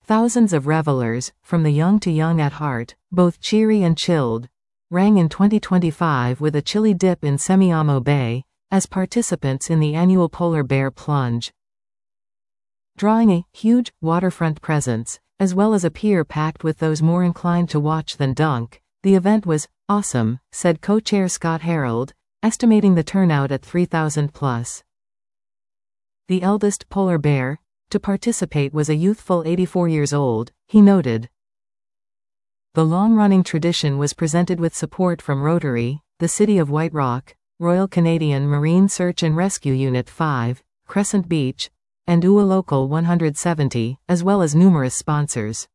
Thousands of revelers, from the young to young at heart, both cheery and chilled, rang in 2025 with a chilly dip in Semiahmoo Bay, as participants in the annual polar bear plunge. Drawing a huge waterfront presence, as well as a pier packed with those more inclined to watch than dunk, the event was awesome, said co-chair Scott Harold, estimating the turnout at 3,000 plus. The eldest polar bear to participate was a youthful 84 years old, he noted. The long-running tradition was presented with support from Rotary, the City of White Rock, Royal Canadian Marine Search and Rescue Unit 5, Crescent Beach, and UA Local 170, as well as numerous sponsors.